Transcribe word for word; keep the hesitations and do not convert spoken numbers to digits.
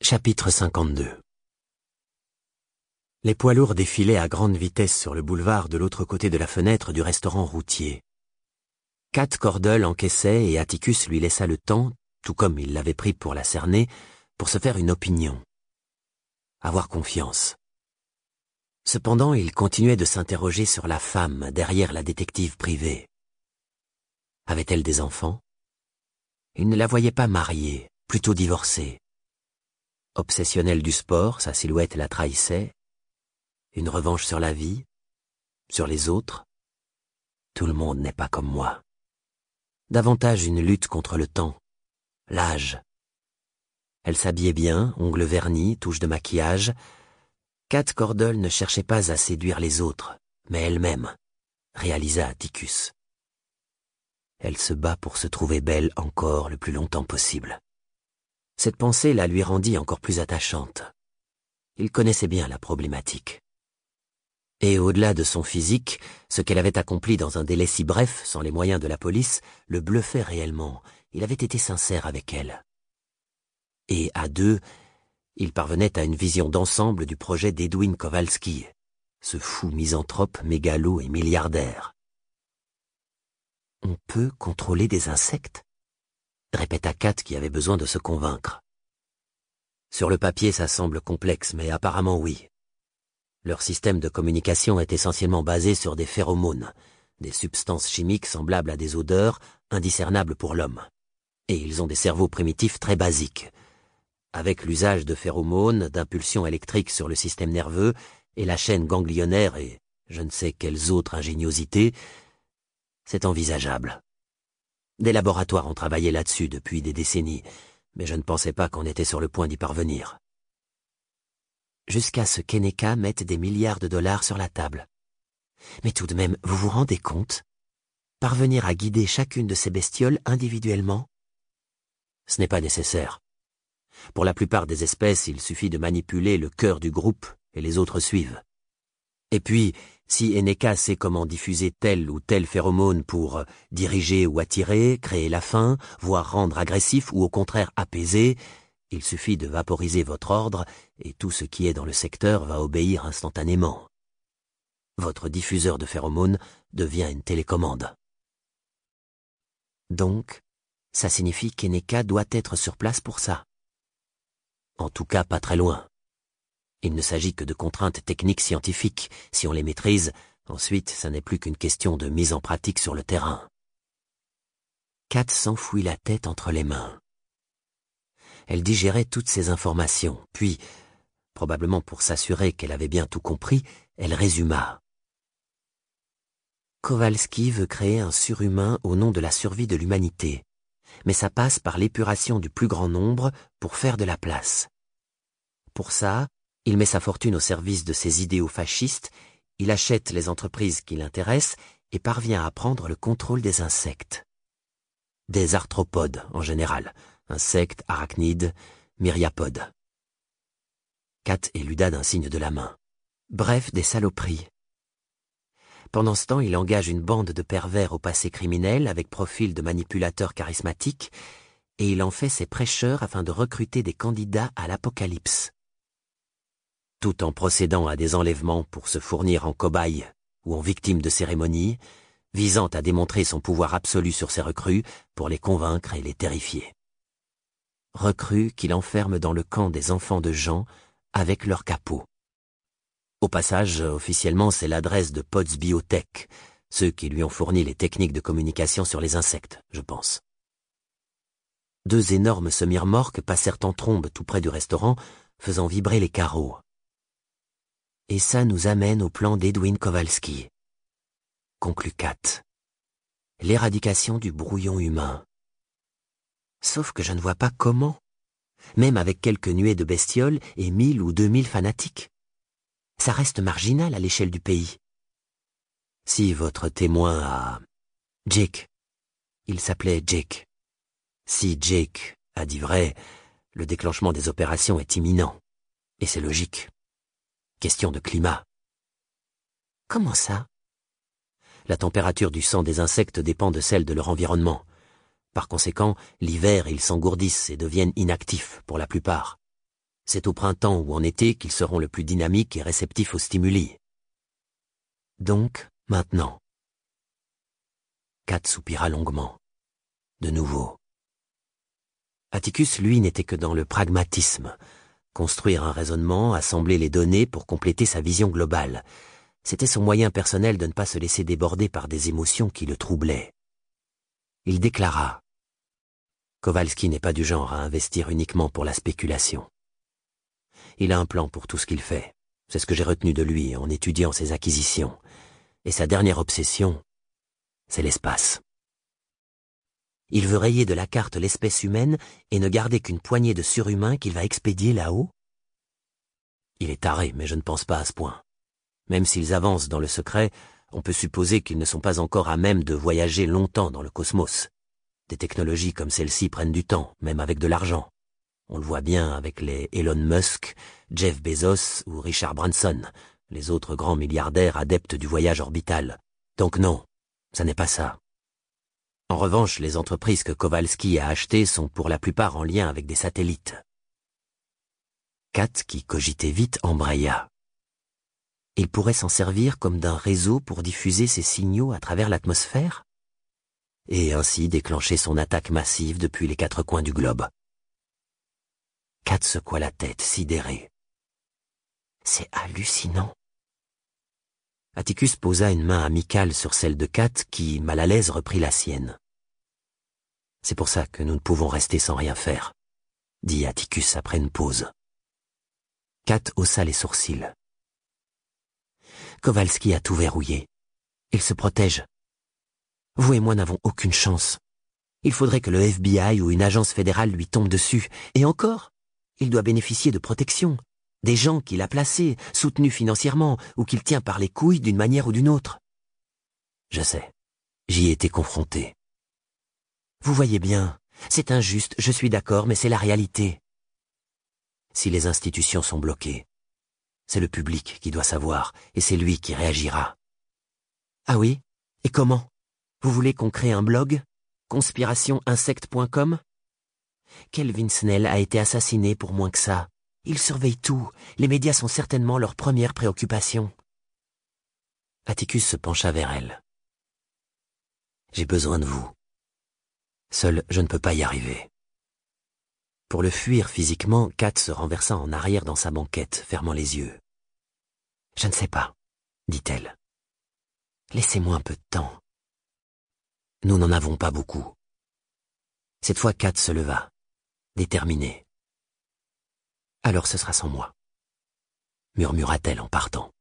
Chapitre cinquante-deux. Les poids lourds défilaient à grande vitesse sur le boulevard de l'autre côté de la fenêtre du restaurant routier. Kat Cordell encaissait et Atticus lui laissa le temps, tout comme il l'avait pris pour la cerner, pour se faire une opinion. Avoir confiance. Cependant, il continuait de s'interroger sur la femme derrière la détective privée. Avait-elle des enfants? Il ne la voyait pas mariée, plutôt divorcée. Obsessionnelle du sport, sa silhouette la trahissait. Une revanche sur la vie, sur les autres. Tout le monde n'est pas comme moi. Davantage une lutte contre le temps, l'âge. Elle s'habillait bien, ongles vernis, touche de maquillage. Kat Cordell ne cherchait pas à séduire les autres, mais elle-même, réalisa Atticus. Elle se bat pour se trouver belle encore le plus longtemps possible. Cette pensée la lui rendit encore plus attachante. Il connaissait bien la problématique. Et au-delà de son physique, ce qu'elle avait accompli dans un délai si bref, sans les moyens de la police, le bluffait réellement. Il avait été sincère avec elle. Et à deux, il parvenait à une vision d'ensemble du projet d'Edwin Kowalski, ce fou misanthrope, mégalo et milliardaire. « On peut contrôler des insectes ?» répéta Kat qui avait besoin de se convaincre. Sur le papier, ça semble complexe, mais apparemment oui. Leur système de communication est essentiellement basé sur des phéromones, des substances chimiques semblables à des odeurs, indiscernables pour l'homme. Et ils ont des cerveaux primitifs très basiques. Avec l'usage de phéromones, d'impulsions électriques sur le système nerveux et la chaîne ganglionnaire et je ne sais quelles autres ingéniosités, c'est envisageable. Des laboratoires ont travaillé là-dessus depuis des décennies, mais je ne pensais pas qu'on était sur le point d'y parvenir. Jusqu'à ce qu'Enneka mette des milliards de dollars sur la table. Mais tout de même, vous vous rendez compte? Parvenir à guider chacune de ces bestioles individuellement? Ce n'est pas nécessaire. Pour la plupart des espèces, il suffit de manipuler le cœur du groupe et les autres suivent. Et puis, si Enneka sait comment diffuser tel ou tel phéromone pour diriger ou attirer, créer la faim, voire rendre agressif ou au contraire apaiser, il suffit de vaporiser votre ordre et tout ce qui est dans le secteur va obéir instantanément. Votre diffuseur de phéromones devient une télécommande. Donc, ça signifie qu'Enneka doit être sur place pour ça. En tout cas, pas très loin. Il ne s'agit que de contraintes techniques scientifiques. Si on les maîtrise, ensuite, ça n'est plus qu'une question de mise en pratique sur le terrain. Kat s'enfouit la tête entre les mains. Elle digérait toutes ces informations, puis, probablement pour s'assurer qu'elle avait bien tout compris, elle résuma. Kowalski veut créer un surhumain au nom de la survie de l'humanité, mais ça passe par l'épuration du plus grand nombre pour faire de la place. Pour ça, il met sa fortune au service de ses idéaux fascistes, il achète les entreprises qui l'intéressent et parvient à prendre le contrôle des insectes. Des arthropodes en général, insectes, arachnides, myriapodes. Kat éluda d'un signe de la main. Bref, des saloperies. Pendant ce temps, il engage une bande de pervers au passé criminel avec profil de manipulateurs charismatiques et il en fait ses prêcheurs afin de recruter des candidats à l'apocalypse. Tout en procédant à des enlèvements pour se fournir en cobayes ou en victimes de cérémonies, visant à démontrer son pouvoir absolu sur ses recrues pour les convaincre et les terrifier. Recrues qu'il enferme dans le camp des enfants de Jean avec leur capot. Au passage, officiellement, c'est l'adresse de Pods Biotech, ceux qui lui ont fourni les techniques de communication sur les insectes, je pense. Deux énormes semi-remorques passèrent en trombe tout près du restaurant, faisant vibrer les carreaux. Et ça nous amène au plan d'Edwin Kowalski. Conclut Kat. L'éradication du brouillon humain. Sauf que je ne vois pas comment, même avec quelques nuées de bestioles et mille ou deux mille fanatiques. Ça reste marginal à l'échelle du pays. Si votre témoin a... Jake. Il s'appelait Jake. Si Jake a dit vrai, le déclenchement des opérations est imminent. Et c'est logique. Question de climat. Comment ça? La température du sang des insectes dépend de celle de leur environnement. Par conséquent, l'hiver, ils s'engourdissent et deviennent inactifs pour la plupart. C'est au printemps ou en été qu'ils seront le plus dynamiques et réceptifs aux stimuli. Donc, maintenant. Kat soupira longuement. De nouveau. Atticus, lui, n'était que dans le pragmatisme. Construire un raisonnement, assembler les données pour compléter sa vision globale. C'était son moyen personnel de ne pas se laisser déborder par des émotions qui le troublaient. Il déclara « Kowalski n'est pas du genre à investir uniquement pour la spéculation. Il a un plan pour tout ce qu'il fait. C'est ce que j'ai retenu de lui en étudiant ses acquisitions. Et sa dernière obsession, c'est l'espace. Il veut rayer de la carte l'espèce humaine et ne garder qu'une poignée de surhumains qu'il va expédier là-haut. Il est taré, mais je ne pense pas à ce point. Même s'ils avancent dans le secret, on peut supposer qu'ils ne sont pas encore à même de voyager longtemps dans le cosmos. Des technologies comme celle-ci prennent du temps, même avec de l'argent. On le voit bien avec les Elon Musk, Jeff Bezos ou Richard Branson, les autres grands milliardaires adeptes du voyage orbital. Donc non, ça n'est pas ça. En revanche, les entreprises que Kowalski a achetées sont pour la plupart en lien avec des satellites. Kat, qui cogitait vite, embraya. Il pourrait s'en servir comme d'un réseau pour diffuser ses signaux à travers l'atmosphère et ainsi déclencher son attaque massive depuis les quatre coins du globe. Kat secoua la tête, sidéré. C'est hallucinant. Atticus posa une main amicale sur celle de Kat qui, mal à l'aise, reprit la sienne. C'est pour ça que nous ne pouvons rester sans rien faire, dit Atticus après une pause. Kat haussa les sourcils. Kowalski a tout verrouillé. Il se protège. Vous et moi n'avons aucune chance. Il faudrait que le F B I ou une agence fédérale lui tombe dessus. Et encore, il doit bénéficier de protection. Des gens qu'il a placés, soutenus financièrement, ou qu'il tient par les couilles d'une manière ou d'une autre. Je sais. J'y ai été confronté. Vous voyez bien, c'est injuste, je suis d'accord, mais c'est la réalité. Si les institutions sont bloquées, c'est le public qui doit savoir, et c'est lui qui réagira. Ah oui? Et comment? Vous voulez qu'on crée un blog? conspiration insecte point com? Kelvin Snell a été assassiné pour moins que ça. Ils surveillent tout. Les médias sont certainement leur première préoccupation. Atticus se pencha vers elle. J'ai besoin de vous. Seul, je ne peux pas y arriver. Pour le fuir physiquement, Kat se renversa en arrière dans sa banquette, fermant les yeux. Je ne sais pas, dit-elle. Laissez-moi un peu de temps. Nous n'en avons pas beaucoup. Cette fois, Kat se leva, déterminée. Alors ce sera sans moi, murmura-t-elle en partant.